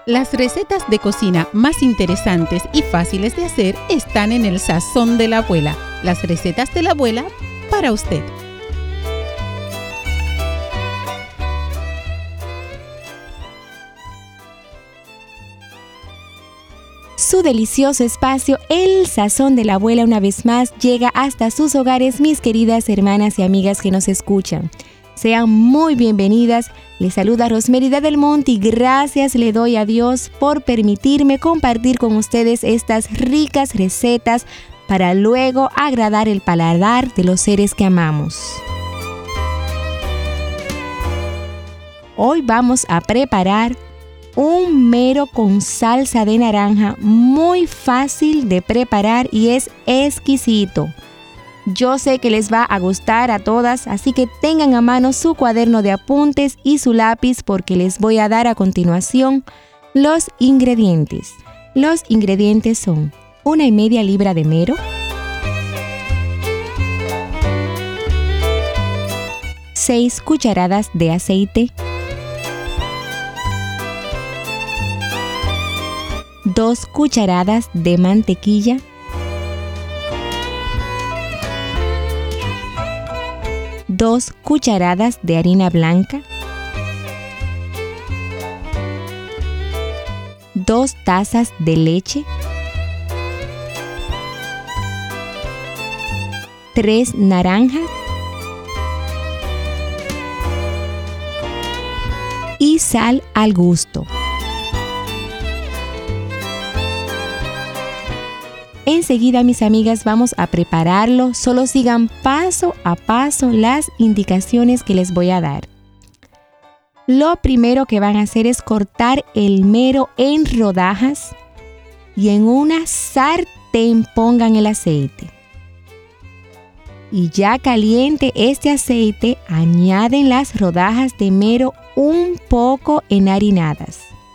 Las recetas de cocina más interesantes y fáciles de hacer están en el Sazón de la Abuela. Las recetas de la abuela para usted. Su delicioso espacio, El Sazón de la Abuela, una vez más llega hasta sus hogares, mis queridas hermanas y amigas que nos escuchan. Sean muy bienvenidas. Les saluda Rosmerida del Monte y gracias le doy a Dios por permitirme compartir con ustedes estas ricas recetas para luego agradar el paladar de los seres que amamos. Hoy vamos a preparar un mero con salsa de naranja, muy fácil de preparar y es exquisito. Yo sé que les va a gustar a todas, así que tengan a mano su cuaderno de apuntes y su lápiz porque les voy a dar a continuación los ingredientes. Los ingredientes son 1,5 libras de mero, 6 cucharadas de aceite, 2 cucharadas de mantequilla, 2 cucharadas de harina blanca, 2 tazas de leche, 3 naranjas y sal al gusto. Enseguida, mis amigas, vamos a prepararlo. Solo sigan paso a paso las indicaciones que les voy a dar. Lo primero que van a hacer es cortar el mero en rodajas y en una sartén pongan el aceite. Y ya caliente este aceite, añaden las rodajas de mero un poco enharinadas.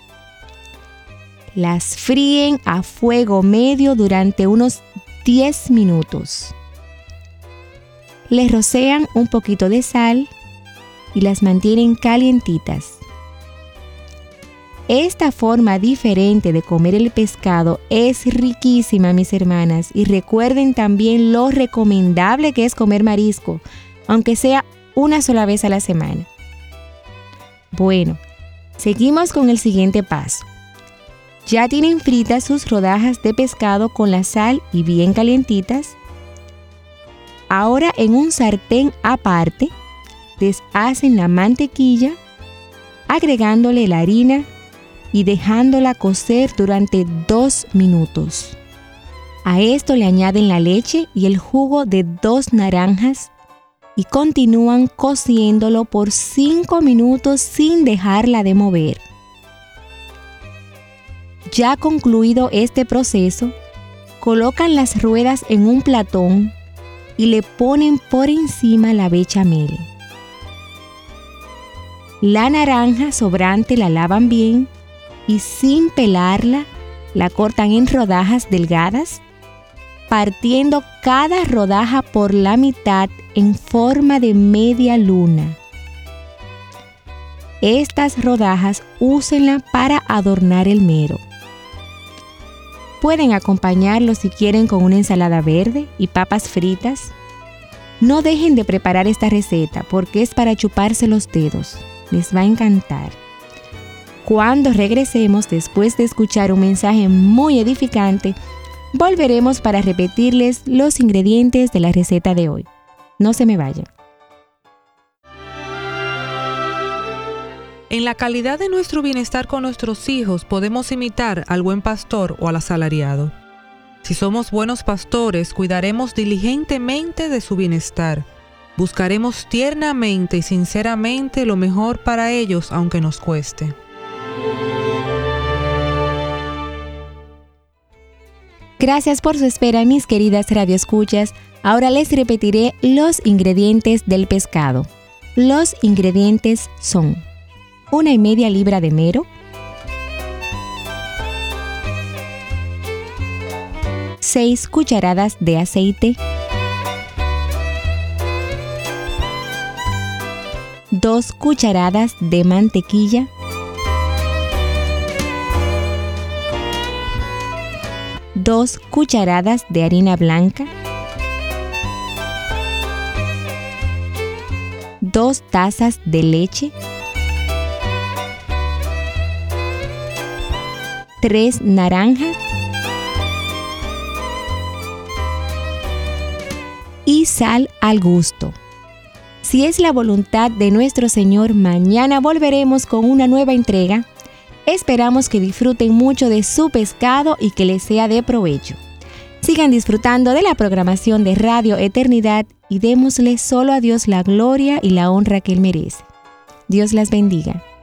Las fríen a fuego medio durante unos 10 minutos. Les rocean un poquito de sal y las mantienen calientitas. Esta forma diferente de comer el pescado es riquísima, mis hermanas, y recuerden también lo recomendable que es comer marisco, aunque sea una sola vez a la semana. Bueno, seguimos con el siguiente paso. Ya tienen fritas sus rodajas de pescado con la sal y bien calientitas. Ahora en un sartén aparte, deshacen la mantequilla, agregándole la harina y dejándola cocer durante 2 minutos. A esto le añaden la leche y el jugo de 2 naranjas y continúan cociéndolo por 5 minutos sin dejarla de mover. Ya concluido este proceso, colocan las ruedas en un platón y le ponen por encima la bechamel. La naranja sobrante la lavan bien y sin pelarla, la cortan en rodajas delgadas, partiendo cada rodaja por la mitad en forma de media luna. Estas rodajas úsenlas para adornar el mero. Pueden acompañarlo si quieren con una ensalada verde y papas fritas. No dejen de preparar esta receta porque es para chuparse los dedos. Les va a encantar. Cuando regresemos, después de escuchar un mensaje muy edificante, volveremos para repetirles los ingredientes de la receta de hoy. No se me vayan. En la calidad de nuestro bienestar con nuestros hijos podemos imitar al buen pastor o al asalariado. Si somos buenos pastores, cuidaremos diligentemente de su bienestar. Buscaremos tiernamente y sinceramente lo mejor para ellos, aunque nos cueste. Gracias por su espera, mis queridas radioescuchas. Ahora les repetiré los ingredientes del pescado. Los ingredientes son 1,5 libras de mero, 6 cucharadas de aceite, 2 cucharadas de mantequilla, 2 cucharadas de harina blanca, 2 tazas de leche, 3 naranjas y sal al gusto. Si es la voluntad de nuestro Señor, mañana volveremos con una nueva entrega. Esperamos que disfruten mucho de su pescado y que les sea de provecho. Sigan disfrutando de la programación de Radio Eternidad y démosle solo a Dios la gloria y la honra que Él merece. Dios las bendiga.